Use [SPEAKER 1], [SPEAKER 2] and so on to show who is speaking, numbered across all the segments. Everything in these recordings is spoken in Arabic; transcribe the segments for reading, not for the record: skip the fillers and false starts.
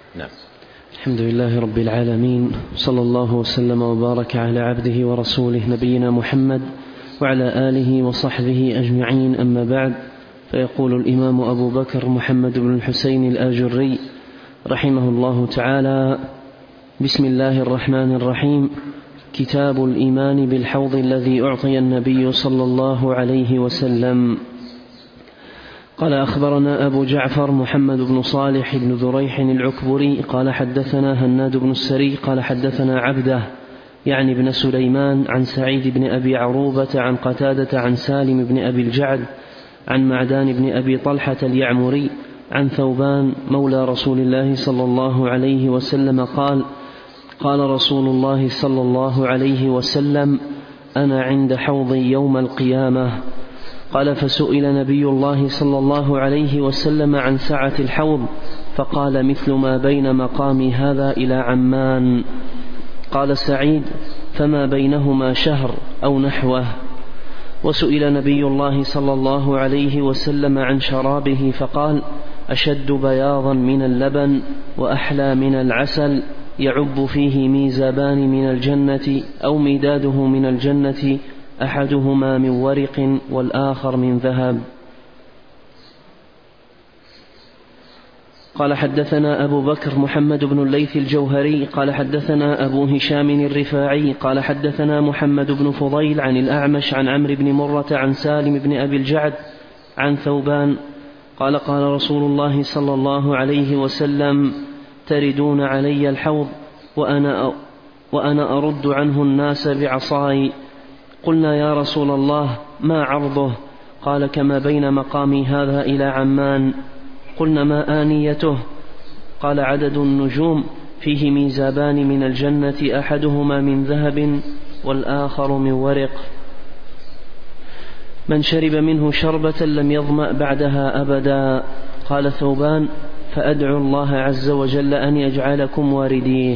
[SPEAKER 1] نعم.
[SPEAKER 2] الحمد لله رب العالمين، صلى الله وسلم وبارك على عبده ورسوله نبينا محمد وعلى آله وصحبه أجمعين، أما بعد. فيقول الإمام أبو بكر محمد بن الحسين الآجري رحمه الله تعالى: بسم الله الرحمن الرحيم. كتاب الإيمان بالحوض الذي أعطي النبي صلى الله عليه وسلم. قال: أخبرنا أبو جعفر محمد بن صالح بن ذريح العكبري قال حدثنا هناد بن السري قال حدثنا عبده يعني بن سليمان عن سعيد بن أبي عروبة عن قتادة عن سالم بن أبي الجعد عن معدان بن أبي طلحة اليعمري عن ثوبان مولى رسول الله صلى الله عليه وسلم قال: قال رسول الله صلى الله عليه وسلم: أنا عند حوضي يوم القيامة. قال: فسئل نبي الله صلى الله عليه وسلم عن سعة الحوض فقال: مثل ما بين مقامي هذا إلى عمان. قال سعيد: فما بينهما شهر أو نحوه. وسئل نبي الله صلى الله عليه وسلم عن شرابه فقال: أشد بياضا من اللبن وأحلى من العسل، يعب فيه ميزابان من الجنة أو مداده من الجنة، أحدهما من ورق والآخر من ذهب. قال: حدثنا أبو بكر محمد بن الليث الجوهري قال حدثنا أبو هشام الرفاعي قال حدثنا محمد بن فضيل عن الأعمش عن عمرو بن مرة عن سالم بن أبي الجعد عن ثوبان قال: قال رسول الله صلى الله عليه وسلم: تردون علي الحوض وأنا أرد عنه الناس بعصاي. قلنا: يا رسول الله ما عرضه؟ قال: كما بين مقامي هذا إلى عمان. قلنا: ما آنيته؟ قال: عدد النجوم، فيه ميزابان من الجنة، أحدهما من ذهب والآخر من ورق، من شرب منه شربة لم يظمأ بعدها أبدا. قال ثوبان: فأدعو الله عز وجل أن يجعلكم وارديه.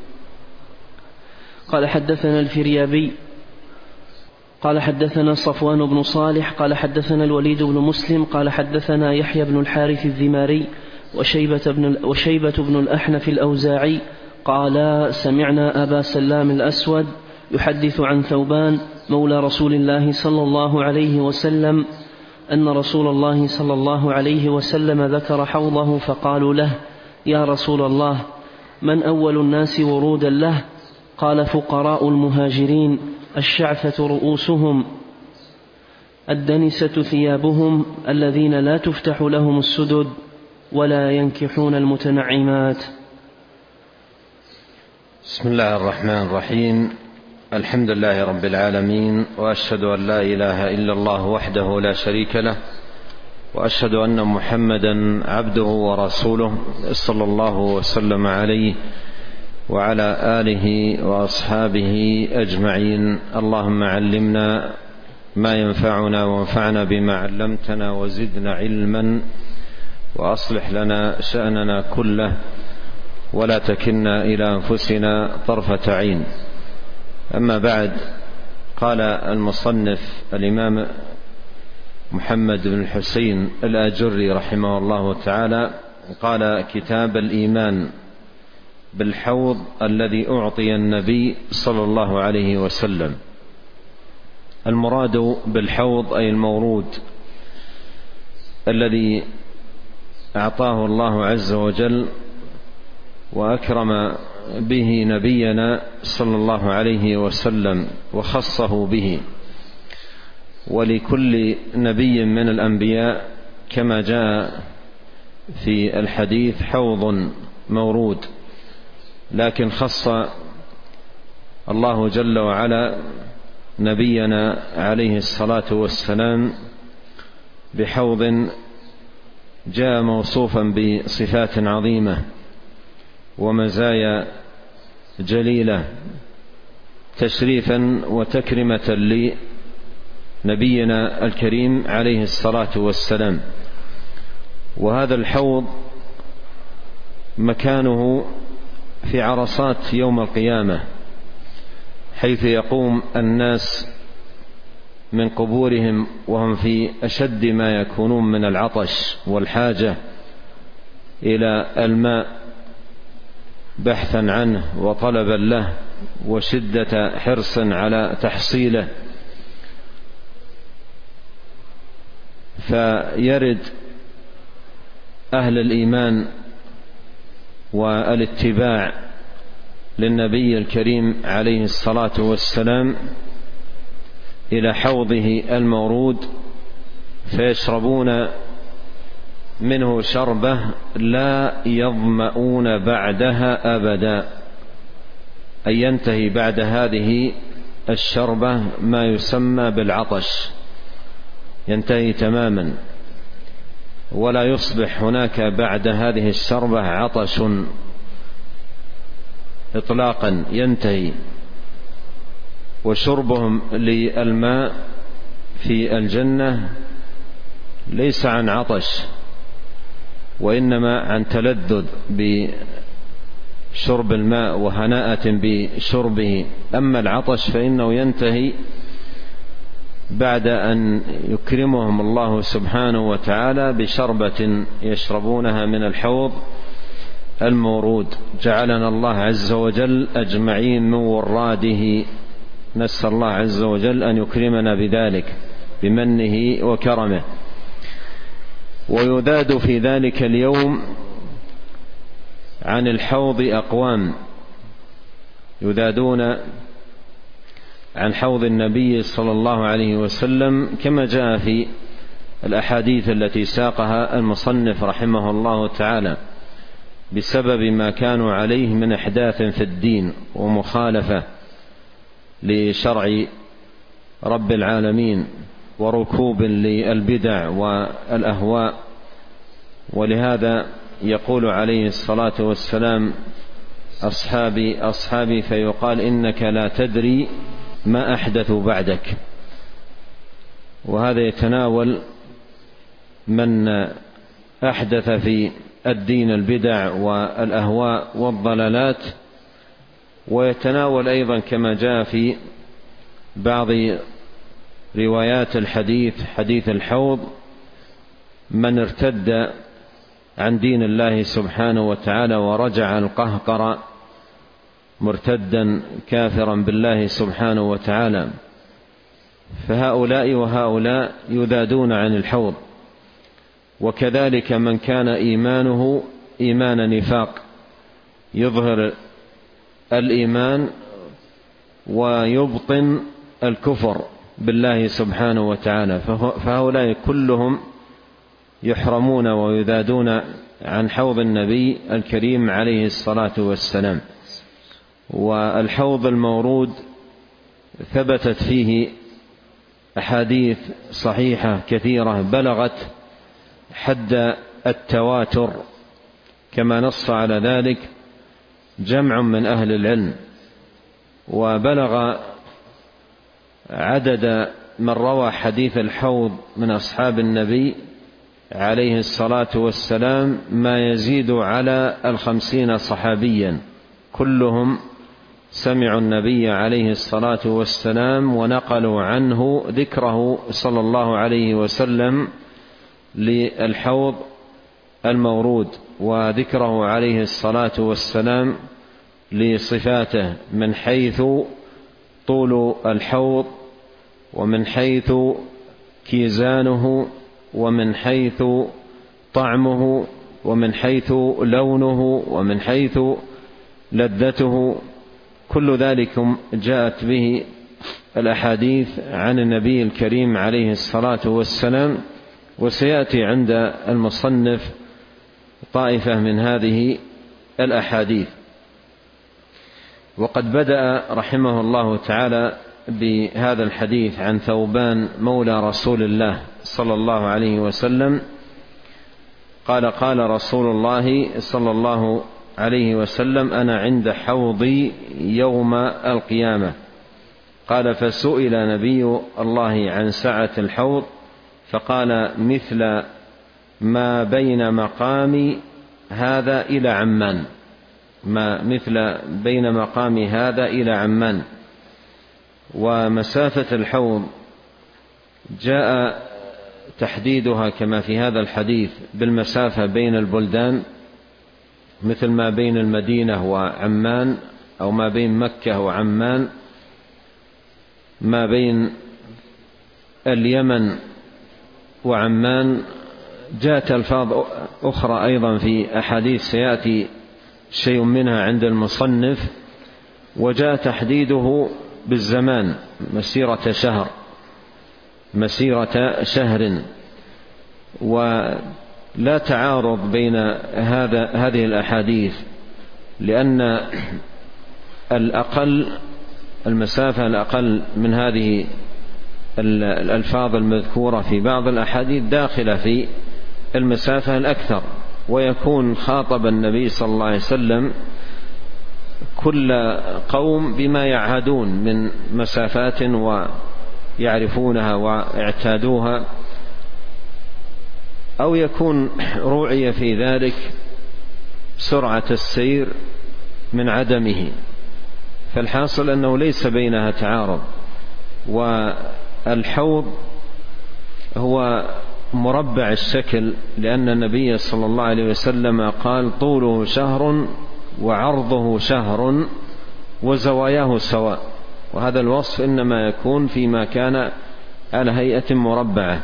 [SPEAKER 2] قال: حدثنا الفريابي قال حدثنا صفوان بن صالح قال حدثنا الوليد بن مسلم قال حدثنا يحيى بن الحارث الذماري وشيبة بن الأحنف الأوزاعي قال: سمعنا أبا سلام الأسود يحدث عن ثوبان مولى رسول الله صلى الله عليه وسلم أن رسول الله صلى الله عليه وسلم ذكر حوضه فقالوا له: يا رسول الله، من أول الناس ورودا له؟ قال: فقراء المهاجرين، الشعثة رؤوسهم، الدنسة ثيابهم، الذين لا تفتح لهم السدد ولا ينكحون المتنعمات.
[SPEAKER 1] بسم الله الرحمن الرحيم. الحمد لله رب العالمين، وأشهد أن لا إله إلا الله وحده لا شريك له، وأشهد أن محمدا عبده ورسوله صلى الله وسلم عليه وعلى آله وأصحابه أجمعين. اللهم علمنا ما ينفعنا وانفعنا بما علمتنا وزدنا علما، وأصلح لنا شأننا كله ولا تكلنا إلى أنفسنا طرفة عين. أما بعد، قال المصنف الإمام محمد بن الحسين الآجري رحمه الله تعالى: قال: كتاب الإيمان بالحوض الذي أعطي النبي صلى الله عليه وسلم. المراد بالحوض أي المورود الذي أعطاه الله عز وجل وأكرم به نبينا صلى الله عليه وسلم وخصه به. ولكل نبي من الأنبياء كما جاء في الحديث حوض مورود، لكن خص الله جل وعلا نبينا عليه الصلاة والسلام بحوض جاء موصوفا بصفات عظيمة ومزايا جليلة تشريفا وتكرمة لنبينا الكريم عليه الصلاة والسلام. وهذا الحوض مكانه في عرصات يوم القيامة، حيث يقوم الناس من قبورهم وهم في أشد ما يكونون من العطش والحاجة إلى الماء بحثا عنه وطلبا له وشدة حرص على تحصيله، فيرد أهل الإيمان والاتباع للنبي الكريم عليه الصلاة والسلام إلى حوضه المورود، فيشربون منه شربة لا يظمؤون بعدها أبدا، أي ينتهي بعد هذه الشربة ما يسمى بالعطش، ينتهي تماما، ولا يصبح هناك بعد هذه الشربة عطش إطلاقا، ينتهي. وشربهم للماء في الجنة ليس عن عطش، وإنما عن تلذذ بشرب الماء وهناءة بشربه. أما العطش فإنه ينتهي بعد أن يكرمهم الله سبحانه وتعالى بشربة يشربونها من الحوض المورود. جعلنا الله عز وجل أجمعين من وراده، نسأل الله عز وجل أن يكرمنا بذلك بمنه وكرمه. ويذاد في ذلك اليوم عن الحوض أقوام، يذادون عن حوض النبي صلى الله عليه وسلم كما جاء في الأحاديث التي ساقها المصنف رحمه الله تعالى، بسبب ما كانوا عليه من إحداث في الدين ومخالفة لشرع رب العالمين وركوب للبدع والأهواء. ولهذا يقول عليه الصلاة والسلام: أصحابي أصحابي، فيقال إنك لا تدري ما أحدث بعدك. وهذا يتناول من أحدث في الدين البدع والأهواء والضلالات، ويتناول أيضا كما جاء في بعض روايات الحديث، حديث الحوض، من ارتد عن دين الله سبحانه وتعالى ورجع القهقر مرتدا كافرا بالله سبحانه وتعالى، فهؤلاء وهؤلاء يذادون عن الحوض. وكذلك من كان إيمانه إيمان نفاق، يظهر الإيمان ويبطن الكفر بالله سبحانه وتعالى، فهؤلاء كلهم يحرمون ويذادون عن حوض النبي الكريم عليه الصلاة والسلام. والحوض المورود ثبتت فيه أحاديث صحيحة كثيرة بلغت حد التواتر، كما نص على ذلك جمع من أهل العلم، وبلغ عدد من روى حديث الحوض من أصحاب النبي عليه الصلاة والسلام ما يزيد على 50 صحابيا، كلهم سمعوا النبي عليه الصلاة والسلام ونقلوا عنه ذكره صلى الله عليه وسلم للحوض المورود، وذكره عليه الصلاة والسلام لصفاته من حيث طول الحوض، ومن حيث كيزانه، ومن حيث طعمه، ومن حيث لونه، ومن حيث لذته. كل ذلك جاءت به الأحاديث عن النبي الكريم عليه الصلاة والسلام، وسيأتي عند المصنف طائفة من هذه الأحاديث. وقد بدأ رحمه الله تعالى بهذا الحديث عن ثوبان مولى رسول الله صلى الله عليه وسلم قال: قال رسول الله صلى الله عليه وسلم: أنا عند حوضي يوم القيامة. قال: فسئل نبي الله عن سعة الحوض فقال: مثل ما بين مقام هذا إلى عمان، ما مثل بين مقام هذا إلى عمان. ومسافة الحوض جاء تحديدها كما في هذا الحديث بالمسافة بين البلدان، مثل ما بين المدينة وعمان، أو ما بين مكة وعمان، ما بين اليمن وعمان. جاءت ألفاظ أخرى أيضا في أحاديث سيأتي شيء منها عند المصنف، وجاء تحديده بالزمان مسيرة شهر. ولا تعارض بين هذه الأحاديث، لأن المسافة الأقل من هذه الألفاظ المذكورة في بعض الأحاديث داخلة في المسافة الأكثر، ويكون خاطب النبي صلى الله عليه وسلم كل قوم بما يعهدون من مسافات ويعرفونها واعتادوها، أو يكون روعي في ذلك سرعة السير من عدمه. فالحاصل أنه ليس بينها تعارض. والحوض هو مربع الشكل، لأن النبي صلى الله عليه وسلم قال: طوله شهر وعرضه شهر وزواياه سواء. وهذا الوصف إنما يكون فيما كان على هيئة مربعة.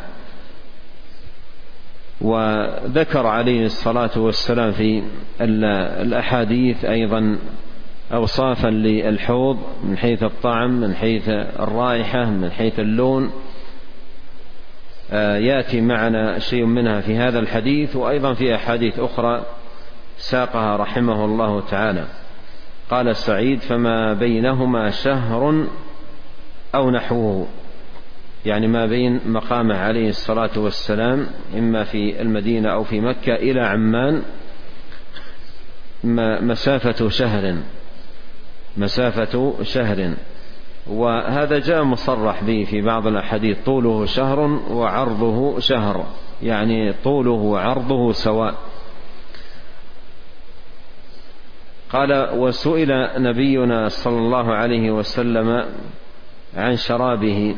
[SPEAKER 1] وذكر عليه الصلاة والسلام في الأحاديث أيضا أوصافا للحوض من حيث الطعم، من حيث الرائحة، من حيث اللون، يأتي معنا شيء منها في هذا الحديث، وأيضا في أحاديث أخرى ساقها رحمه الله تعالى. قال سعيد: فما بينهما شهر أو نحوه، يعني ما بين مقامه عليه الصلاة والسلام إما في المدينة أو في مكة إلى عمان مسافة شهر. وهذا جاء مصرح به في بعض الأحاديث: طوله شهر وعرضه شهر، يعني طوله وعرضه سواء. قال: وسئل نبينا صلى الله عليه وسلم عن شرابه،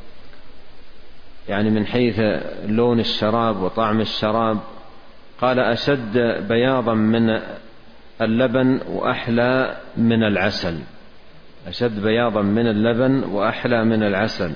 [SPEAKER 1] يعني من حيث لون الشراب وطعم الشراب. قال: أشد بياضا من اللبن وأحلى من العسل. أشد بياضا من اللبن وأحلى من العسل.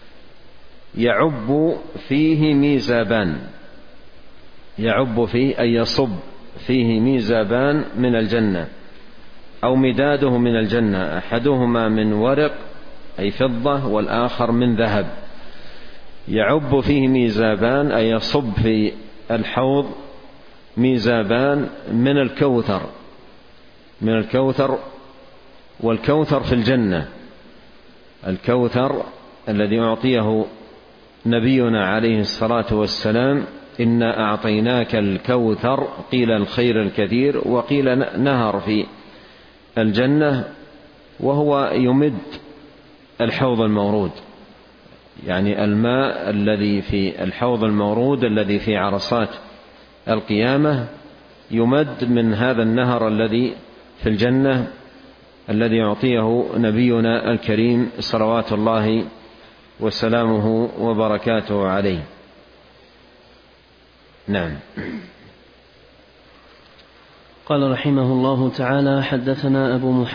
[SPEAKER 1] يعب فيه ميزابان، يعب فيه أي يصب فيه ميزابان من الجنة، أو مداده من الجنة، أحدهما من ورق أي فضة، والآخر من ذهب. يعب فيه ميزابان أي يصب في الحوض ميزابان من الكوثر، والكوثر في الجنة، الكوثر الذي أعطيه نبينا عليه الصلاة والسلام: إنا أعطيناك الكوثر، قيل الخير الكثير، وقيل نهر في الجنة، وهو يمد الحوض المورود، يعني الماء الذي في الحوض المورود الذي في عرصات القيامة يمد من هذا النهر الذي في الجنة الذي يعطيه نبينا الكريم صلوات الله وسلامه وبركاته عليه. نعم.
[SPEAKER 2] قال رحمه الله تعالى: حدثنا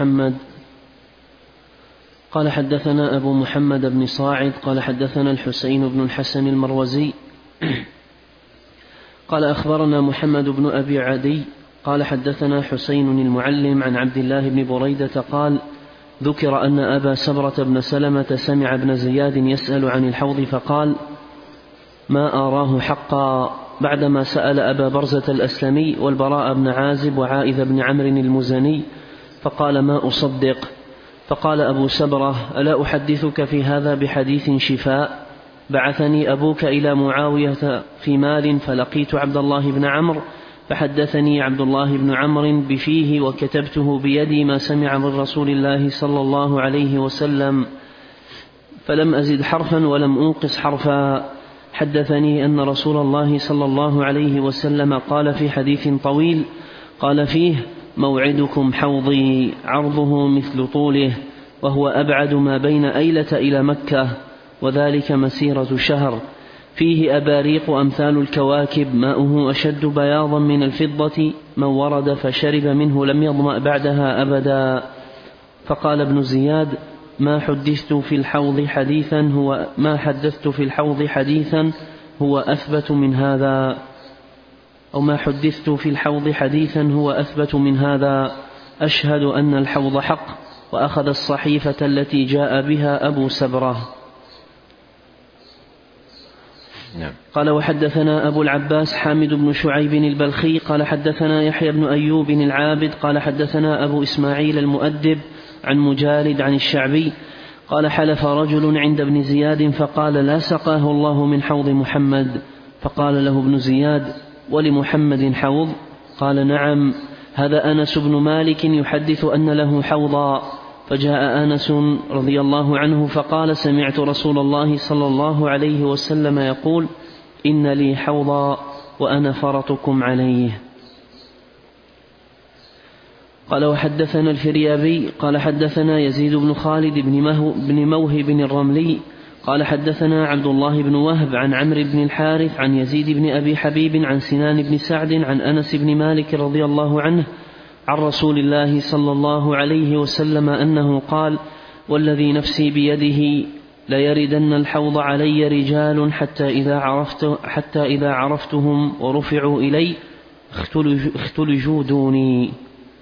[SPEAKER 2] أبو محمد بن صاعد قال حدثنا الحسين بن الحسن المروزي قال أخبرنا محمد بن أبي عدي قال حدثنا حسين المعلم عن عبد الله بن بريدة قال: ذكر أن أبا سبرة بن سلمة سمع ابن زياد يسأل عن الحوض فقال: ما آراه حقا، بعدما سأل أبا برزة الأسلمي والبراء بن عازب وعائذ بن عمرو المزني، فقال: ما أصدق. فقال أبو سبرة: ألا أحدثك في هذا بحديث شفاء؟ بعثني أبوك إلى معاوية في مال، فلقيت عبد الله بن عمرو، فحدثني عبد الله بن عمرو بفيه، وكتبته بيدي ما سمع من رسول الله صلى الله عليه وسلم، فلم أزد حرفا ولم أنقص حرفا. حدثني أن رسول الله صلى الله عليه وسلم قال في حديث طويل قال فيه: موعدكم حوضي، عرضه مثل طوله، وهو أبعد ما بين أيلة إلى مكة، وذلك مسيرة شهر. فيه أباريق أمثال الكواكب ماؤه أشد بياضا من الفضة، من ورد فشرب منه لم يظمأ بعدها أبدا. فقال ابن زياد: ما حدثت في الحوض حديثا هو أثبت من هذا، أو ما حدثت في الحوض حديثا هو أثبت من هذا، أشهد أن الحوض حق. وأخذ الصحيفة التي جاء بها أبو سبرة. قال: وحدثنا أبو العباس حامد بن شعيب البلخي قال حدثنا يحيى بن أيوب العابد قال حدثنا أبو إسماعيل المؤدب عن مجالد عن الشعبي قال: حلف رجل عند ابن زياد فقال: لا سقاه الله من حوض محمد. فقال له ابن زياد: ولمحمد حوض؟ قال: نعم، هذا أنس بن مالك يحدث أن له حوضا. فجاء أنس رضي الله عنه فقال: سمعت رسول الله صلى الله عليه وسلم يقول: إن لي حوضا وأنا فرطكم عليه. قال: وحدثنا الفريابي قال حدثنا يزيد بن خالد بن موهب الرملي قال حدثنا عبد الله بن وهب عن عمرو بن الحارث عن يزيد بن أبي حبيب عن سنان بن سعد عن أنس بن مالك رضي الله عنه عن رسول الله صلى الله عليه وسلم أنه قال: والذي نفسي بيده ليردن الحوض علي رجال حتى إذا عرفتهم ورفعوا إلي اختلجوا دوني.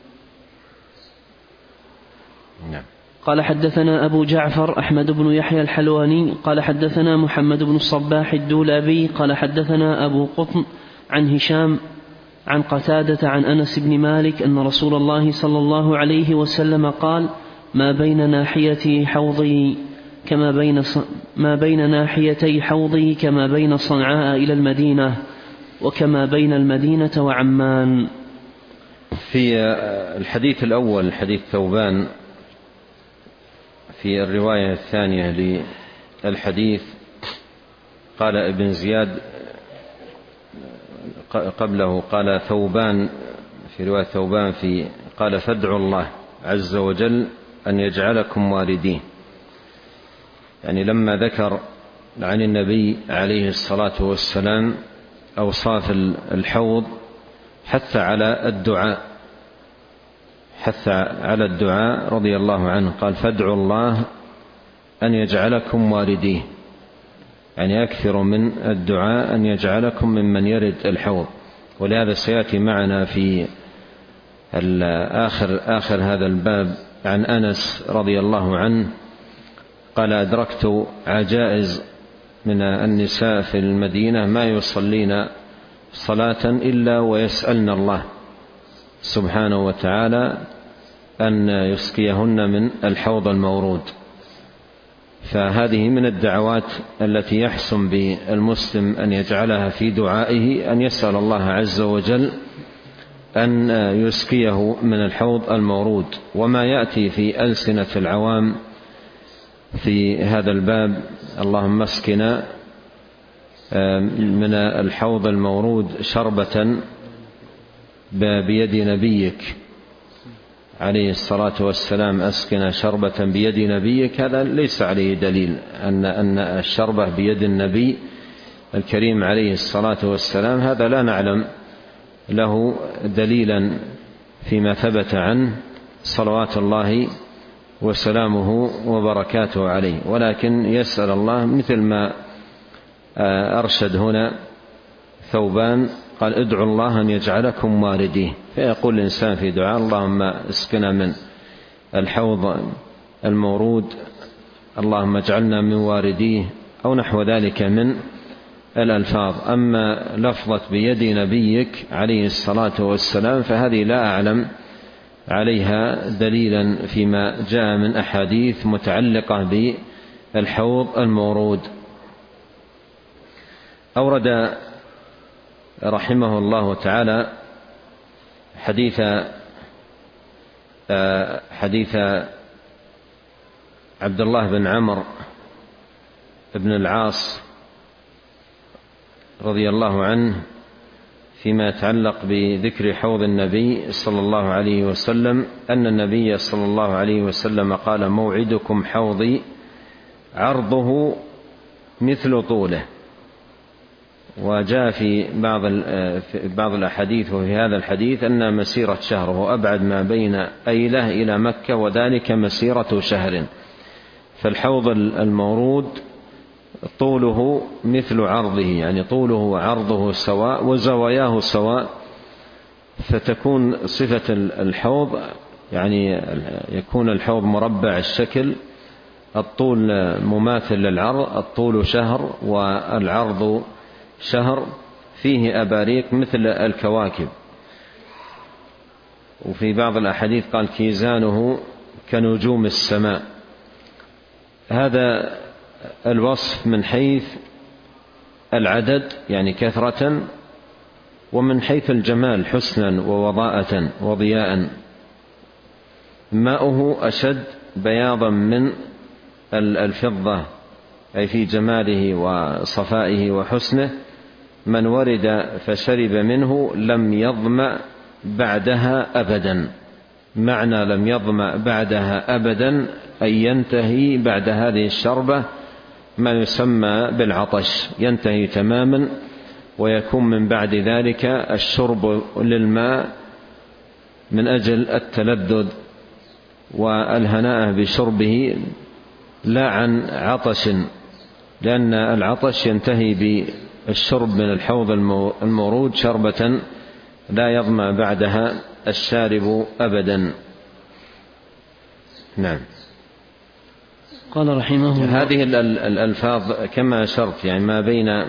[SPEAKER 2] قال: حدثنا أبو جعفر أحمد بن يحيى الحلواني قال حدثنا محمد بن الصباح الدولابي قال حدثنا أبو قطن عن هشام عن قتادة عن أنس بن مالك أن رسول الله صلى الله عليه وسلم قال: ما بين ناحيتي حوضي كما بين صنعاء إلى المدينة وكما بين المدينة وعمان.
[SPEAKER 1] في الحديث الأول حديث ثوبان، في الرواية الثانية للحديث قال ابن زياد قبله قال ثوبان، في رواية ثوبان قال: فادعوا الله عز وجل أن يجعلكم واردين. يعني لما ذكر عن النبي عليه الصلاة والسلام أوصاف الحوض حث على الدعاء رضي الله عنه، قال: فادعوا الله أن يجعلكم وارديه، يعني أكثر من الدعاء أن يجعلكم ممن يرد الحوض. ولهذا سيأتي معنا في آخر هذا الباب عن أنس رضي الله عنه قال: أدركت عجائز من النساء في المدينة ما يصلين صلاة إلا ويسألن الله سبحانه وتعالى أن يسقيهن من الحوض المورود. فهذه من الدعوات التي يحسن بالمسلم أن يجعلها في دعائه، أن يسأل الله عز وجل أن يسقيه من الحوض المورود. وما يأتي في ألسنة العوام في هذا الباب: اللهم اسقنا من الحوض المورود شربة بيد نبيك عليه الصلاة والسلام، أسقنا شربة بيد نبيك، هذا ليس عليه دليل أن الشربة بيد النبي الكريم عليه الصلاة والسلام، هذا لا نعلم له دليلا فيما ثبت عنه صلوات الله وسلامه وبركاته عليه. ولكن يسأل الله مثل ما أرشد هنا ثوبان، قال: ادعوا الله أن يجعلكم وارديه. فيقول الإنسان في دعاء: اللهم اسقنا من الحوض المورود، اللهم اجعلنا من وارديه، أو نحو ذلك من الألفاظ. أما لفظة بيد نبيك عليه الصلاة والسلام فهذه لا أعلم عليها دليلا فيما جاء من أحاديث متعلقة بالحوض المورود. أورد رحمه الله تعالى حديث عبد الله بن عمرو بن العاص رضي الله عنه فيما يتعلق بذكر حوض النبي صلى الله عليه وسلم، أن النبي صلى الله عليه وسلم قال: موعدكم حوضي عرضه مثل طوله. وجاء في بعض الأحاديث وفي هذا الحديث أن مسيرة شهر هو أبعد ما بين أيلة إلى مكة، وذلك مسيرة شهر. فالحوض المورود طوله مثل عرضه، يعني طوله وعرضه سواء وزواياه سواء، فتكون صفة الحوض يعني يكون الحوض مربع الشكل، الطول مماثل للعرض، الطول شهر والعرض شهر، فيه أباريق مثل الكواكب. وفي بعض الأحاديث قال كيزانه كنجوم السماء. هذا الوصف من حيث العدد يعني كثرة، ومن حيث الجمال حسنا ووضاءة وضياء. ماؤه أشد بياضا من الفضة، أي في جماله وصفائه وحسنه. من ورد فشرب منه لم يظمأ بعدها أبدا. معنى لم يظمأ بعدها أبدا أي ينتهي بعد هذه الشربة ما يسمى بالعطش، ينتهي تماما، ويكون من بعد ذلك الشرب للماء من أجل التلذذ والهناء بشربه لا عن عطش، لأن العطش ينتهي بالشرب من الحوض المورود شربة لا يظمأ بعدها الشارب أبدا. نعم.
[SPEAKER 2] قال رحمه الله
[SPEAKER 1] هذه الألفاظ كما أشرت يعني ما بين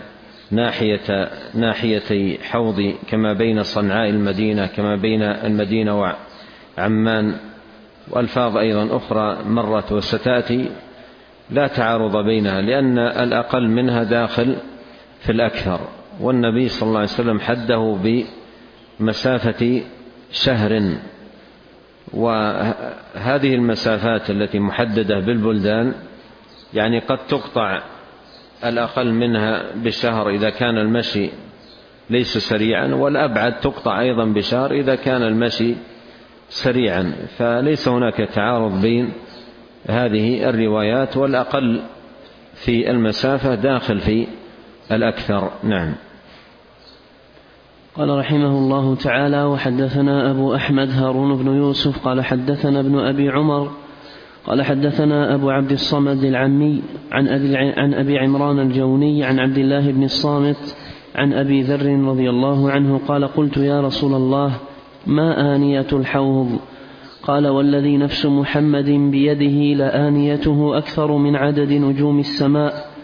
[SPEAKER 1] ناحيتي حوض، كما بين صنعاء المدينة، كما بين المدينة وعمان، وألفاظ أيضا أخرى مرت وستأتي لا تعارض بينها، لأن الأقل منها داخل في الأكثر. والنبي صلى الله عليه وسلم حده بمسافة شهر، وهذه المسافات التي محددة بالبلدان يعني قد تقطع الأقل منها بشهر إذا كان المشي ليس سريعا، والأبعد تقطع أيضا بشهر إذا كان المشي سريعا. فليس هناك تعارض بين هذه الروايات، والأقل في المسافة داخل في الأكثر. نعم.
[SPEAKER 2] قال رحمه الله تعالى: وحدثنا أبو أحمد هارون بن يوسف قال حدثنا ابن أبي عمر قال حدثنا أبو عبد الصمد العمي عن أبي عمران الجوني عن عبد الله بن الصامت عن أبي ذر رضي الله عنه قال: قلت يا رسول الله ما آنية الحوض؟ قال: والذي نفس محمد بيده لآنيته أكثر من عدد نجوم السماء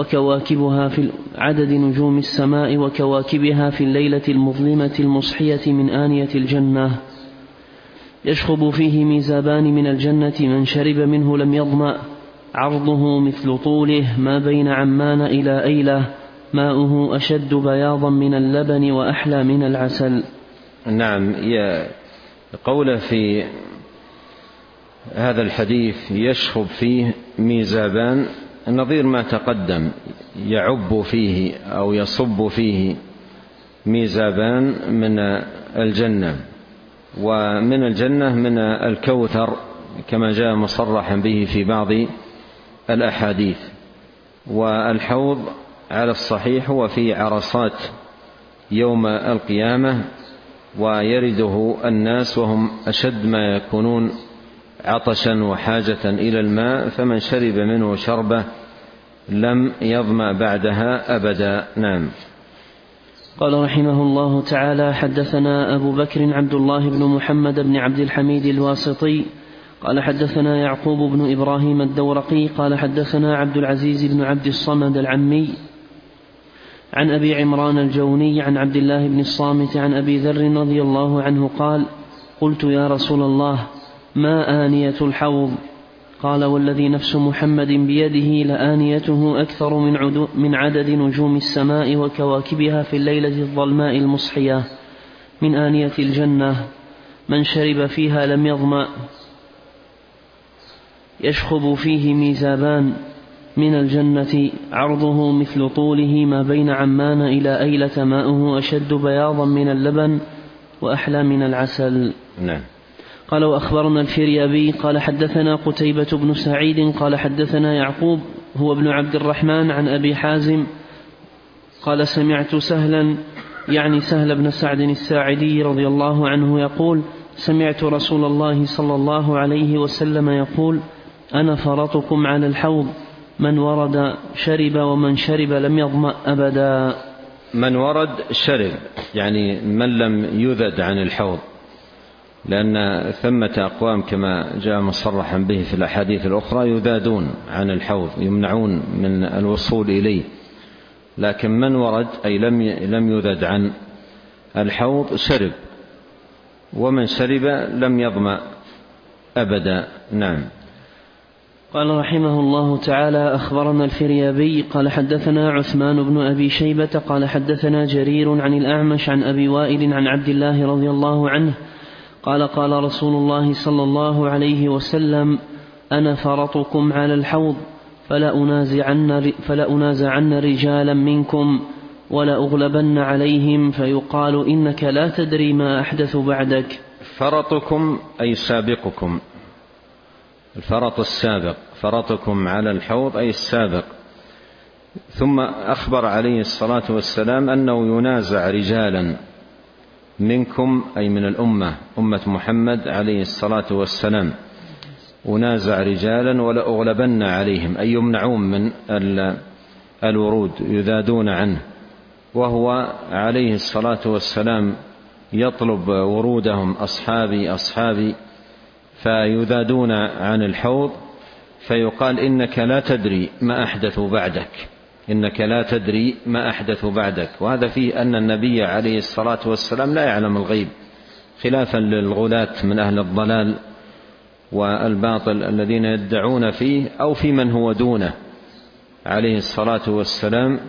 [SPEAKER 2] وكواكبها في الليلة المظلمة المصحية من آنية الجنة، يشخب فيه ميزابان من الجنة، من شرب منه لم يظمأ، عرضه مثل طوله، ما بين عمان إلى أيلة، ماؤه أشد بياضا من اللبن وأحلى من العسل.
[SPEAKER 1] نعم. قوله في هذا الحديث يشخب فيه ميزابان، نظير ما تقدم، يعب فيه أو يصب فيه ميزابان من الجنة، ومن الجنة من الكوثر كما جاء مصرحا به في بعض الأحاديث. والحوض على الصحيح هو في عرصات يوم القيامة، ويرده الناس وهم أشد ما يكونون عطشا وحاجة إلى الماء، فمن شرب منه شربة لم يظمأ بعدها أبدا. نعم.
[SPEAKER 2] قال رحمه الله تعالى: حدثنا أبو بكر عبد الله بن محمد بن عبد الحميد الواسطي قال حدثنا يعقوب بن إبراهيم الدورقي قال حدثنا عبد العزيز بن عبد الصمد العمي عن أبي عمران الجوني عن عبد الله بن الصامت عن أبي ذر رضي الله عنه قال: قلت يا رسول الله ما آنية الحوض؟ قال: والذي نفس محمد بيده لآنيته أكثر من عدد نجوم السماء وكواكبها في الليلة الظلماء المصحية من آنية الجنة، من شرب فيها لم يظمأ، يشخب فيه ميزابان من الجنة، عرضه مثل طوله، ما بين عمان إلى أيلة، ماؤه أشد بياضا من اللبن وأحلى من العسل.
[SPEAKER 1] نعم.
[SPEAKER 2] قال: وأخبرنا الفريابي قال حدثنا قتيبة بن سعيد قال حدثنا يعقوب هو ابن عبد الرحمن عن أبي حازم قال سمعت سهلا يعني سهل بن سعد الساعدي رضي الله عنه يقول سمعت رسول الله صلى الله عليه وسلم يقول أنا فرطكم على الحوض من ورد شرب ومن شرب لم يظمأ أبدا.
[SPEAKER 1] من ورد شرب يعني من لم يذد عن الحوض، لأن ثمة أقوام كما جاء مصرحا به في الأحاديث الأخرى يذادون عن الحوض يمنعون من الوصول إليه، لكن من ورد أي لم يذد عن الحوض شرب، ومن شرب لم يظمأ أبدا. نعم.
[SPEAKER 2] قال رحمه الله تعالى أخبرنا الفريابي قال حدثنا عثمان بن أبي شيبة قال حدثنا جرير عن الأعمش عن أبي وائل عن عبد الله رضي الله عنه قال قال رسول الله صلى الله عليه وسلم أنا فرطكم على الحوض فلا أنازعن رجالا منكم ولا أغلبن عليهم فيقال إنك لا تدري ما أحدث بعدك.
[SPEAKER 1] فرطكم أي سابقكم، الفرط السابق، فرطكم على الحوض أي السابق. ثم أخبر عليه الصلاة والسلام أنه ينازع رجالا منكم أي من الأمة، أمة محمد عليه الصلاة والسلام، أنازع رجالا ولا أغلبن عليهم أي يمنعون من الورود يذادون عنه، وهو عليه الصلاة والسلام يطلب ورودهم أصحابي أصحابي فيذادون عن الحوض، فيقال إنك لا تدري ما أحدث بعدك، إنك لا تدري ما أحدث بعدك. وهذا فيه أن النبي عليه الصلاة والسلام لا يعلم الغيب، خلافا للغلاة من أهل الضلال والباطل الذين يدعون فيه أو في من هو دونه عليه الصلاة والسلام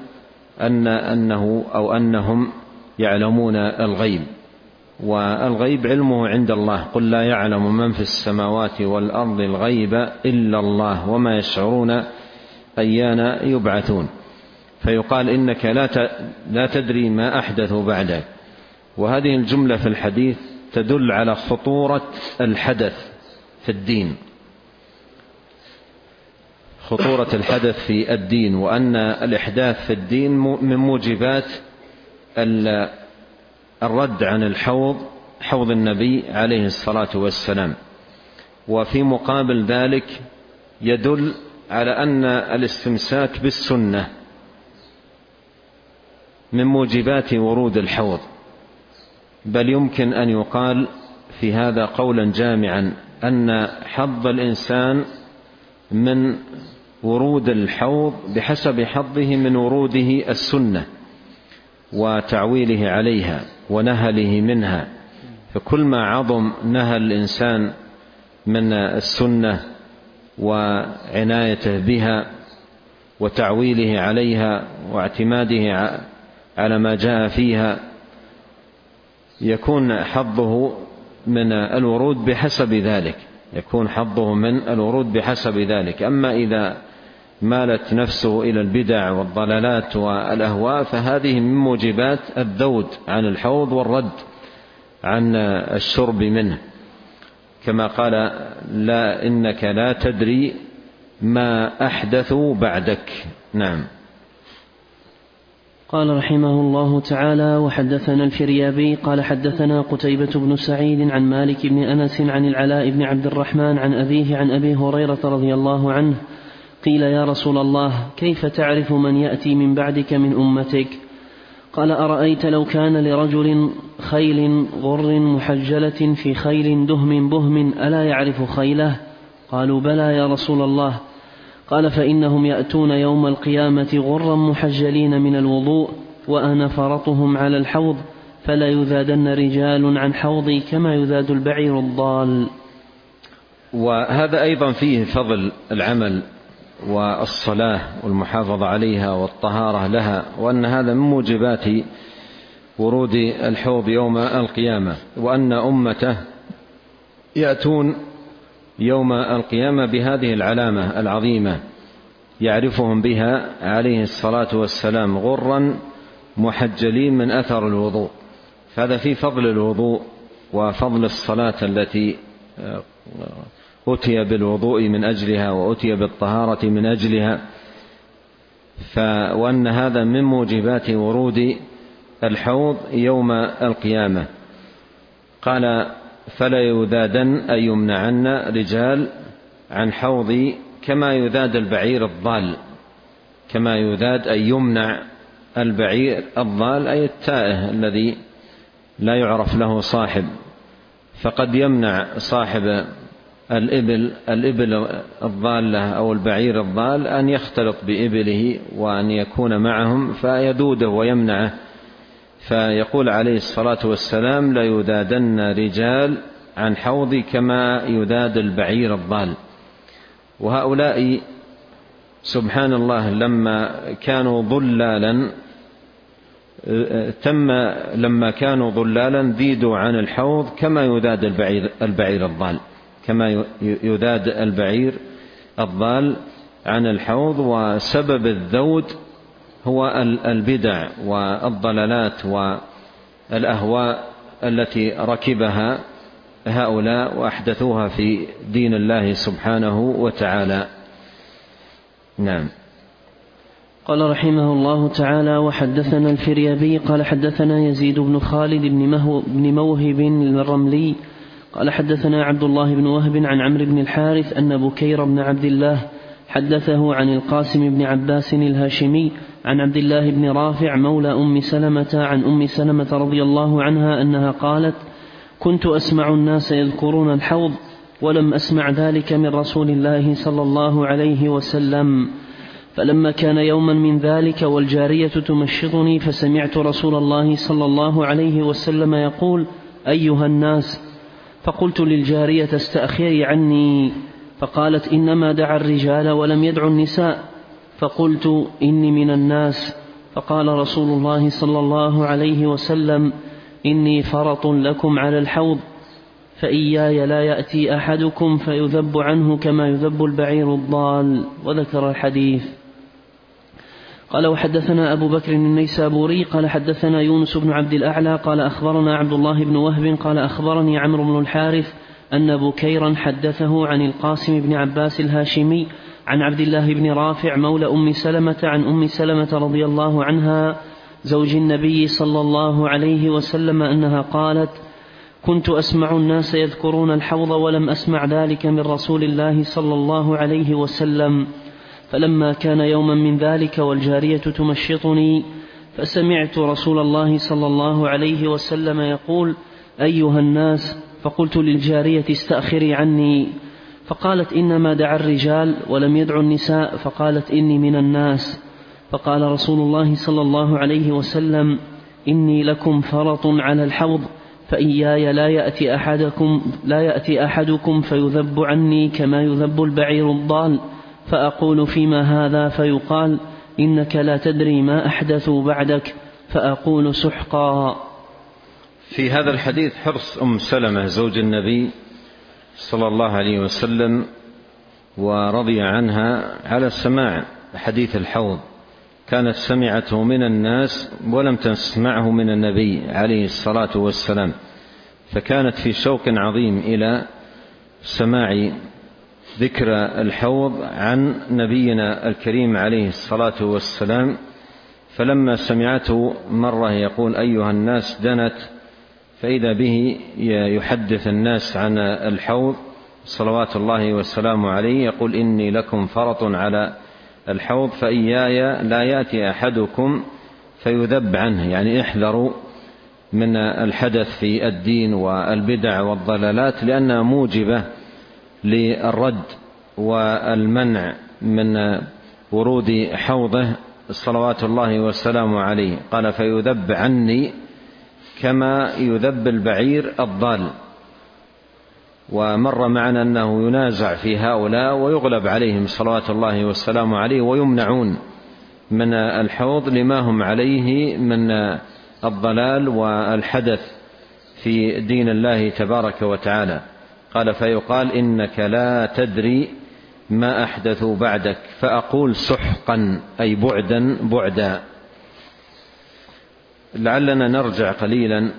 [SPEAKER 1] أنهم يعلمون الغيب، والغيب علمه عند الله، قل لا يعلم من في السماوات والأرض الغيب إلا الله وما يشعرون أيان يبعثون. فيقال إنك لا تدري ما أحدث بعدك. وهذه الجملة في الحديث تدل على خطورة الحدث في الدين، خطورة الحدث في الدين، وأن الإحداث في الدين من موجبات الرد عن الحوض، حوض النبي عليه الصلاة والسلام. وفي مقابل ذلك يدل على أن الاستمساك بالسنة من موجبات ورود الحوض، بل يمكن أن يقال في هذا قولا جامعا أن حظ الإنسان من ورود الحوض بحسب حظه من وروده السنة وتعويله عليها ونهله منها. فكل ما عظم نهل الإنسان من السنة وعنايته بها وتعويله عليها واعتماده على ما جاء فيها، يكون حظه من الورود بحسب ذلك، يكون حظه من الورود بحسب ذلك. أما إذا مالت نفسه إلى البدع والضلالات والأهواء فهذه من موجبات الذود عن الحوض والرد عن الشرب منه، كما قال لا إنك لا تدري ما أحدث بعدك. نعم.
[SPEAKER 2] قال رحمه الله تعالى وحدثنا الفريابي قال حدثنا قتيبة بن سعيد عن مالك بن أنس عن العلاء بن عبد الرحمن عن أبيه عن أبي هريرة رضي الله عنه قيل يا رسول الله كيف تعرف من يأتي من بعدك من أمتك؟ قال أرأيت لو كان لرجل خيل غر محجلة في خيل دهم بهم ألا يعرف خيله؟ قالوا بلى يا رسول الله. قال فإنهم يأتون يوم القيامة غرا محجلين من الوضوء وأنا فرطهم على الحوض فلا يذادن رجال عن حوضي كما يذاد البعير الضال.
[SPEAKER 1] وهذا أيضا فيه فضل العمل والصلاة والمحافظة عليها والطهارة لها، وأن هذا من موجبات ورود الحوض يوم القيامة، وأن أمته يأتون يوم القيامة بهذه العلامة العظيمة يعرفهم بها عليه الصلاة والسلام غرا محجلين من أثر الوضوء. فهذا في فضل الوضوء وفضل الصلاة التي أتي بالوضوء من أجلها وأتي بالطهارة من أجلها. وأن هذا من موجبات ورود الحوض يوم القيامة. قال فلا يذادن أي يمنعن رجال عن حوضي كما يذاد البعير الضال، كما يذاد أي يمنع البعير الضال أي التائه الذي لا يعرف له صاحب. فقد يمنع صاحب الإبل الضالة أو البعير الضال أن يختلط بإبله وأن يكون معهم فيذوده ويمنعه. فيقول عليه الصلاة والسلام لا يذادن رجال عن حوضي كما يذاد البعير الضال. وهؤلاء سبحان الله لما كانوا ضلالا ذيدوا عن الحوض كما يذاد البعير الضال، كما يذاد البعير الضال عن الحوض. وسبب الذود هو البدع والضلالات والأهواء التي ركبها هؤلاء وأحدثوها في دين الله سبحانه وتعالى. نعم.
[SPEAKER 2] قال رحمه الله تعالى: وحدثنا الفريابي قال حدثنا يزيد بن خالد بن موهب الرملي قال حدثنا عبد الله بن وهب عن عمرو بن الحارث أن بكير بن عبد الله حدثه عن القاسم بن عباس الهاشمي عن عبد الله بن رافع مولى أم سلمة عن أم سلمة رضي الله عنها أنها قالت: كنت أسمع الناس يذكرون الحوض ولم أسمع ذلك من رسول الله صلى الله عليه وسلم، فلما كان يوما من ذلك والجارية تمشطني فسمعت رسول الله صلى الله عليه وسلم يقول: أيها الناس، فقلت للجارية: استأخري عني، فقالت: إنما دعا الرجال ولم يدع النساء، فقلت: إني من الناس، فقال رسول الله صلى الله عليه وسلم: إني فرط لكم على الحوض، فإياي لا يأتي أحدكم فيذب عنه كما يذب البعير الضال. وذكر الحديث. قال: وحدثنا أبو بكر النيسابوري قال حدثنا يونس بن عبد الأعلى قال أخبرنا عبد الله بن وهب قال أخبرني عمرو بن الحارث أن بكيرا حدثه عن القاسم بن عباس الهاشمي عن عبد الله بن رافع مولى أم سلمة عن أم سلمة رضي الله عنها زوج النبي صلى الله عليه وسلم أنها قالت: كنت أسمع الناس يذكرون الحوض ولم أسمع ذلك من رسول الله صلى الله عليه وسلم، فلما كان يوما من ذلك والجارية تمشطني فسمعت رسول الله صلى الله عليه وسلم يقول: أيها الناس، فقلت للجارية: استأخري عني، فقالت: إنما دعا الرجال ولم يدع النساء، فقالت: إني من الناس، فقال رسول الله صلى الله عليه وسلم: إني لكم فرط على الحوض، فإياي لا يأتي أحدكم فيذب عني كما يذب البعير الضال، فأقول: فيما هذا؟ فيقال: إنك لا تدري ما أحدثوا بعدك، فأقول: سحقا.
[SPEAKER 1] في هذا الحديث حرص أم سلمة زوج النبي صلى الله عليه وسلم ورضي عنها على سماع حديث الحوض، كانت سمعته من الناس ولم تسمعه من النبي عليه الصلاة والسلام، فكانت في شوق عظيم إلى سماع ذكر الحوض عن نبينا الكريم عليه الصلاة والسلام. فلما سمعته مرة يقول: أيها الناس، دنت فإذا به يحدث الناس عن الحوض صلوات الله والسلام عليه، يقول: إني لكم فرط على الحوض، فإياي لا يأتي أحدكم فيذب عنه، يعني احذروا من الحدث في الدين والبدع والضلالات، لأنها موجبة للرد والمنع من ورود حوضه صلوات الله والسلام عليه. قال: فيذب عني كما يذب البعير الضال. ومر معنا أنه ينازع في هؤلاء ويغلب عليهم صلوات الله والسلام عليه ويمنعون من الحوض لما هم عليه من الضلال والحدث في دين الله تبارك وتعالى. قال: فيقال: إنك لا تدري ما أحدثوا بعدك، فأقول: سحقا، أي بعدا. لعلنا نرجع قليلا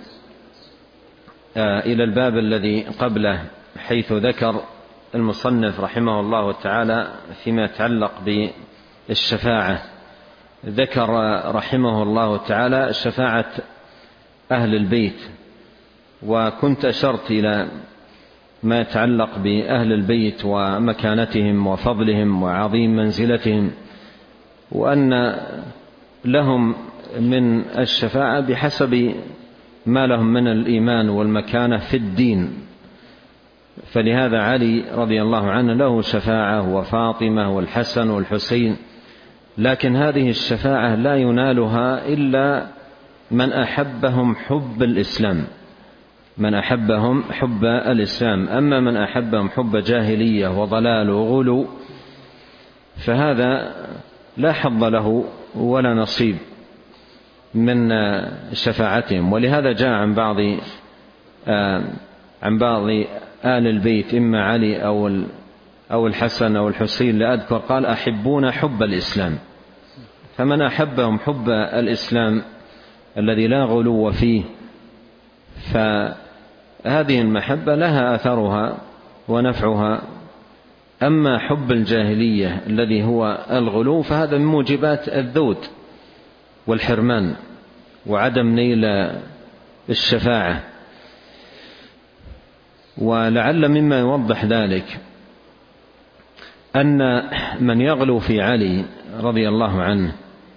[SPEAKER 1] إلى الباب الذي قبله، حيث ذكر المصنف رحمه الله تعالى فيما يتعلق بالشفاعة ذكر رحمه الله تعالى شفاعة أهل البيت، وكنت أشرت إلى ما يتعلق بأهل البيت ومكانتهم وفضلهم وعظيم منزلتهم، وأن لهم من الشفاعة بحسب ما لهم من الإيمان والمكانة في الدين. فلهذا علي رضي الله عنه له شفاعة، وفاطمة والحسن والحسين، لكن هذه الشفاعة لا ينالها إلا من أحبهم حب الإسلام، من أحبهم حب الإسلام. أما من أحبهم حب جاهلية وضلال وغلو فهذا لا حظ له ولا نصيب من شفاعتهم. ولهذا جاء عن بعض آل البيت إما علي أو الحسن أو الحسين لا أذكر، قال أحبون حب الإسلام. فمن أحبهم حب الإسلام الذي لا غلو فيه فهذه المحبة لها أثرها ونفعها. أما حب الجاهلية الذي هو الغلو فهذا من موجبات الذود والحرمان وعدم نيل الشفاعة. ولعل مما يوضح ذلك أن من يغلو في علي رضي الله عنه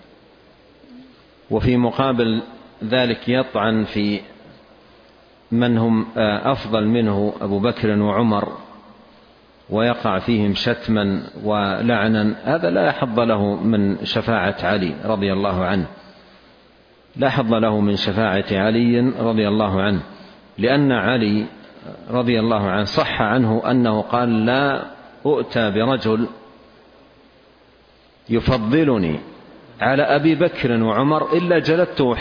[SPEAKER 1] وفي مقابل ذلك يطعن في من هم أفضل منه أبو بكر وعمر ويقع فيهم شتما ولعنا، هذا لا حظ له من شفاعة علي رضي الله عنه، لا حظ له من شفاعة علي رضي الله عنه، لأن علي رضي الله عنه صح عنه أنه قال لا أؤتى برجل يفضلني على أبي بكر وعمر إلا جلدته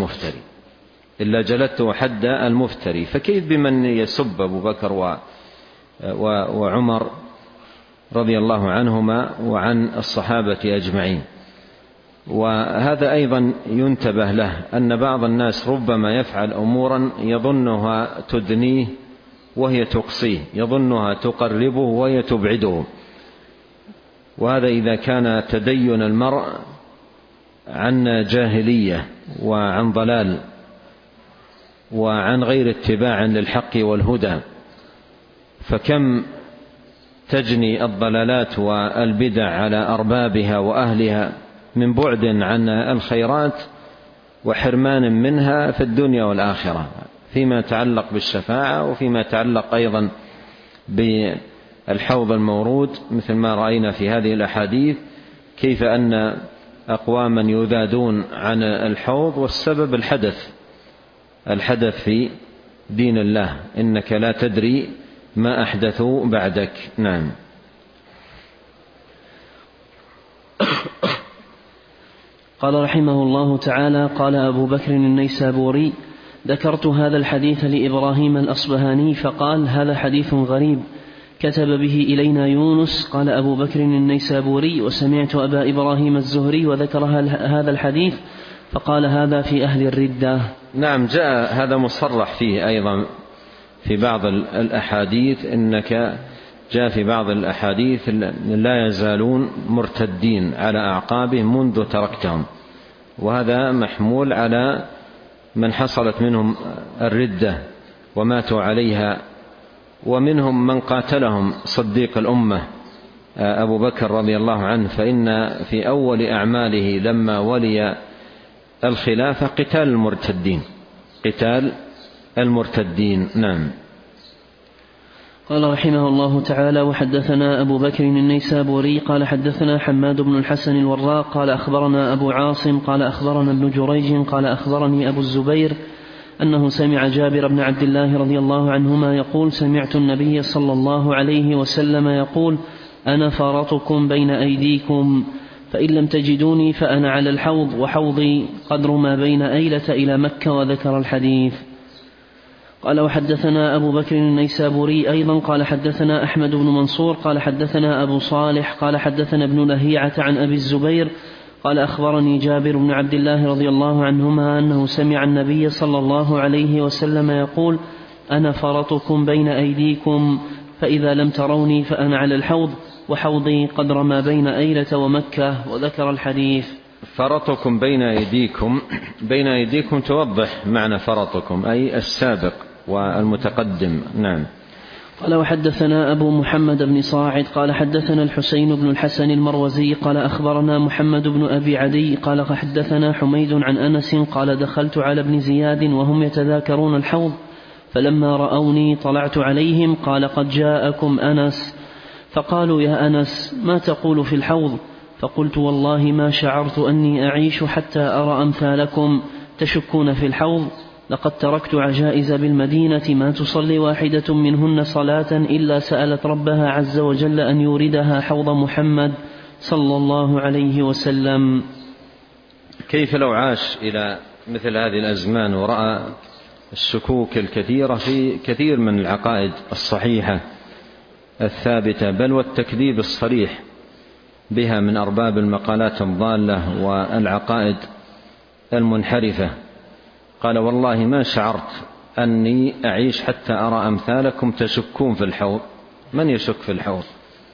[SPEAKER 1] حد المفتري، فكيف بمن يسب أبو بكر وعمر رضي الله عنهما وعن الصحابة أجمعين. وهذا أيضا ينتبه له أن بعض الناس ربما يفعل أمورا يظنها تدنيه وهي تقصيه، يظنها تقربه وهي تبعده، وهذا إذا كان تدين المرء عن جاهلية وعن ضلال وعن غير اتباع للحق والهدى. فكم تجني الضلالات والبدع على أربابها وأهلها من بعد عن الخيرات وحرمان منها في الدنيا والآخرة، فيما يتعلق بالشفاعة وفيما يتعلق أيضا بالحوض المورود، مثل ما رأينا في هذه الأحاديث كيف أن أقواما يذادون عن الحوض والسبب الحدث في دين الله، إنك لا تدري ما أحدثوا بعدك. نعم.
[SPEAKER 2] قال رحمه الله تعالى: قال أبو بكر النيسابوري: ذكرت هذا الحديث لإبراهيم الأصبهاني فقال: هذا حديث غريب كتب به إلينا يونس. قال أبو بكر النيسابوري: وسمعت أبا إبراهيم الزهري وذكر هذا الحديث فقال: هذا في أهل الردة.
[SPEAKER 1] نعم، جاء هذا مصرح فيه أيضا في بعض الأحاديث، إنك جاء في بعض الأحاديث لا يزالون مرتدين على أعقابهم منذ تركتهم، وهذا محمول على من حصلت منهم الردة وماتوا عليها، ومنهم من قاتلهم صديق الأمة أبو بكر رضي الله عنه، فإن في أول أعماله لما ولي الخلافة قتال المرتدين. نعم.
[SPEAKER 2] قال رحمه الله تعالى: وحدثنا أبو بكر النيسابوري قال حدثنا حماد بن الحسن الوراق قال أخبرنا أبو عاصم قال أخبرنا ابن جريج قال أخبرني أبو الزبير أنه سمع جابر بن عبد الله رضي الله عنهما يقول: سمعت النبي صلى الله عليه وسلم يقول: أنا فارطكم بين أيديكم، فإن لم تجدوني فأنا على الحوض، وحوضي قدر ما بين أيلة إلى مكة، وذكر الحديث. قال: وحدثنا أبو بكر النيسابوري أيضا قال حدثنا أحمد بن منصور قال حدثنا أبو صالح قال حدثنا ابن لهيعة عن أبي الزبير قال أخبرني جابر بن عبد الله رضي الله عنهما أنه سمع النبي صلى الله عليه وسلم يقول: أنا فرطكم بين أيديكم، فإذا لم تروني فأنا على الحوض، وحوضي قدر ما بين أيلة ومكة، وذكر الحديث.
[SPEAKER 1] فرطكم بين أيديكم توضح معنى فرطكم أي السابق والمتقدم. نعم.
[SPEAKER 2] قال وحدثنا أبو محمد بن صاعد قال حدثنا الحسين بن الحسن المروزي قال أخبرنا محمد بن أبي عدي قال حدثنا حميد عن أنس قال دخلت على ابن زياد وهم يتذاكرون الحوض فلما رأوني طلعت عليهم قال قد جاءكم أنس فقالوا يا أنس ما تقول في الحوض؟ فقلت والله ما شعرت أني أعيش حتى أرى أمثالكم تشكون في الحوض. لقد تركت عجائز بالمدينة ما تصلي واحدة منهن صلاة إلا سألت ربها عز وجل أن يوردها حوض محمد صلى الله عليه وسلم.
[SPEAKER 1] كيف لو عاش إلى مثل هذه الأزمان ورأى الشكوك الكثيرة في كثير من العقائد الصحيحة الثابتة بل والتكذيب الصريح بها من أرباب المقالات الضالة والعقائد المنحرفة. قال والله ما شعرت أني أعيش حتى أرى أمثالكم تشكون في الحوض. من يشك في الحوض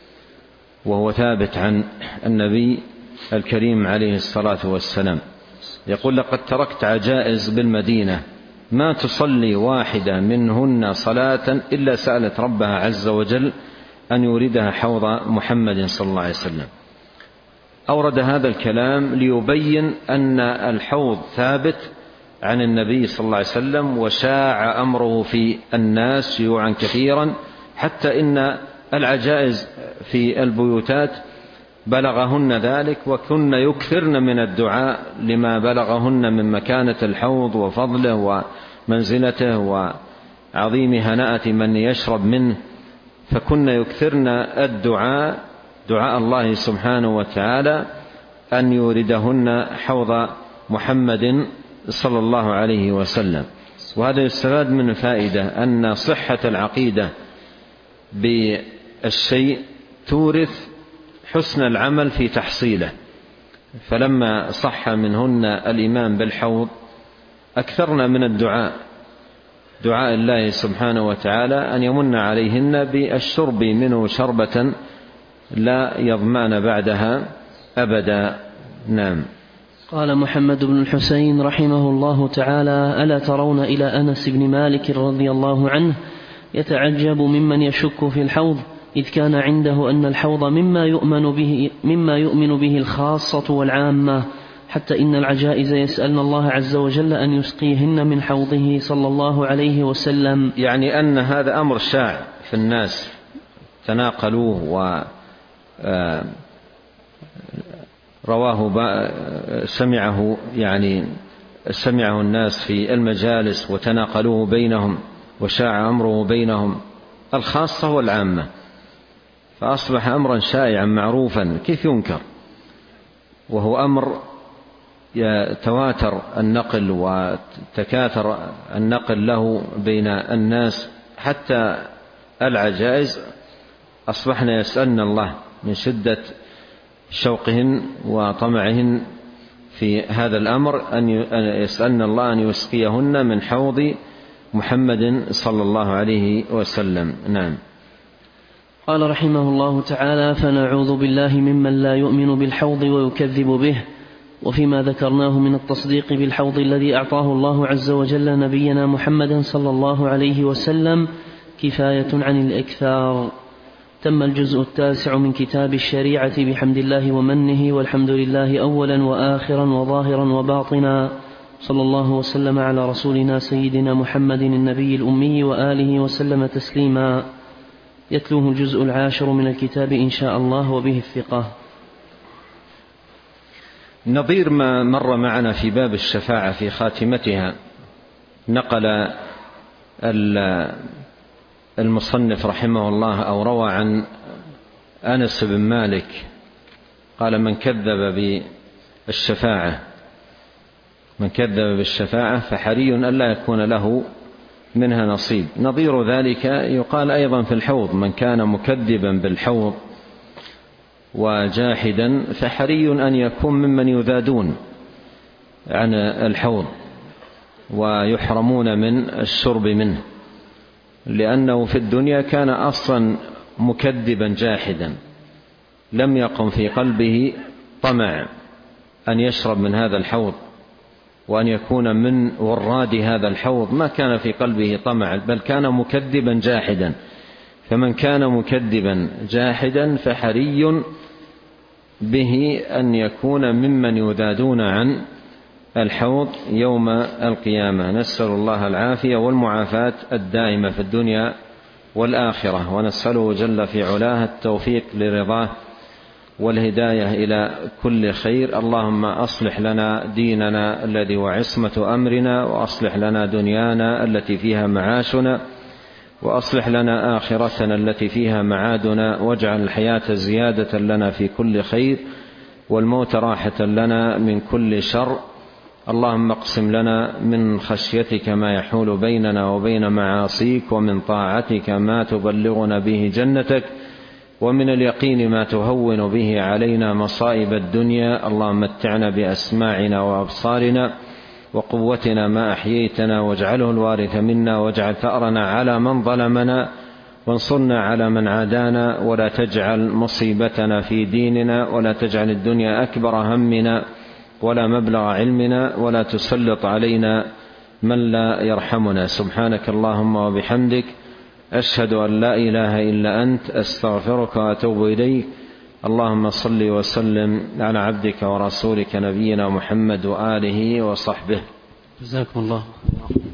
[SPEAKER 1] وهو ثابت عن النبي الكريم عليه الصلاة والسلام؟ يقول لقد تركت عجائز بالمدينة ما تصلي واحدة منهن صلاة إلا سألت ربها عز وجل أن يوردها حوض محمد صلى الله عليه وسلم. أورد هذا الكلام ليبين أن الحوض ثابت عن النبي صلى الله عليه وسلم وشاع أمره في الناس شيوعا كثيرا حتى إن العجائز في البيوتات بلغهن ذلك وكن يكثرن من الدعاء لما بلغهن من مكانة الحوض وفضله ومنزلته وعظيم هناءة من يشرب منه، فكن يكثرن الدعاء دعاء الله سبحانه وتعالى أن يوردهن حوض محمد صلى الله عليه وسلم. وهذا يستفاد من فائدة أن صحة العقيدة بالشيء تورث حسن العمل في تحصيله، فلما صح منهن الإيمان بالحوض أكثرنا من الدعاء دعاء الله سبحانه وتعالى أن يمن عليهن بالشرب منه شربة لا يظمأن بعدها أبدا. نعم.
[SPEAKER 2] قال محمد بن الحسين رحمه الله تعالى ألا ترون إلى أنس بن مالك رضي الله عنه يتعجب ممن يشك في الحوض إذ كان عنده أن الحوض مما يؤمن به الخاصة والعامة، حتى إن العجائز يسألن الله عز وجل أن يسقيهن من حوضه صلى الله عليه وسلم.
[SPEAKER 1] يعني أن هذا أمر شاع في الناس تناقلوه رواه سمعه الناس في المجالس وتناقلوه بينهم وشاع أمره بينهم الخاصة والعامة، فأصبح أمرا شائعا معروفا كيف ينكر، وهو أمر تواتر النقل وتكاثر النقل له بين الناس حتى العجائز أصبحنا يسألن الله من شدة شوقهن وطمعهن في هذا الأمر أن يسألن الله أن يسقيهن من حوض محمد صلى الله عليه وسلم. نعم.
[SPEAKER 2] قال رحمه الله تعالى فنعوذ بالله ممن لا يؤمن بالحوض ويكذب به. وفيما ذكرناه من التصديق بالحوض الذي أعطاه الله عز وجل نبينا محمد صلى الله عليه وسلم كفاية عن الإكثار. تم الجزء 9 من كتاب الشريعة بحمد الله ومنه، والحمد لله أولا وآخرا وظاهرا وباطنا، صلى الله وسلم على رسولنا سيدنا محمد النبي الأمي وآله وسلم تسليما. يتلوه الجزء 10 من الكتاب إن شاء الله وبه الثقة.
[SPEAKER 1] نظير ما مر معنا في باب الشفاعة في خاتمتها نقل المصنف رحمه الله أو روى عن أنس بن مالك قال من كذب بالشفاعة فحري ألا يكون له منها نصيب. نظير ذلك يقال أيضا في الحوض من كان مكذبا بالحوض وجاحدا فحري أن يكون ممن يذادون عن الحوض ويحرمون من الشرب منه، لأنه في الدنيا كان أصلا مكذبا جاحدا لم يقم في قلبه طمع أن يشرب من هذا الحوض وأن يكون من وراد هذا الحوض ما كان في قلبه طمع، بل كان مكذبا جاحدا. فمن كان مكذبا جاحدا فحري به أن يكون ممن يذادون عن الحوض يوم القيامة. نسأل الله العافية والمعافاة الدائمة في الدنيا والآخرة، ونسأله جل في علاه التوفيق لرضاه والهداية إلى كل خير. اللهم أصلح لنا ديننا الذي هو عصمة أمرنا، وأصلح لنا دنيانا التي فيها معاشنا، وأصلح لنا آخرتنا التي فيها معادنا، واجعل الحياة زيادة لنا في كل خير، والموت راحة لنا من كل شر. اللهم اقسم لنا من خشيتك ما يحول بيننا وبين معاصيك، ومن طاعتك ما تبلغنا به جنتك، ومن اليقين ما تهون به علينا مصائب الدنيا. اللهم متعنا بأسماعنا وأبصارنا وقوتنا ما أحييتنا، واجعله الوارث منا، واجعل ثأرنا على من ظلمنا، وانصرنا على من عادانا، ولا تجعل مصيبتنا في ديننا، ولا تجعل الدنيا أكبر همنا ولا مبلغ علمنا، ولا تسلط علينا من لا يرحمنا. سبحانك اللهم وبحمدك، أشهد أن لا إله إلا أنت، أستغفرك وأتوب إليك. اللهم صل وسلم على عبدك ورسولك نبينا محمد وآله وصحبه.
[SPEAKER 2] جزاكم الله.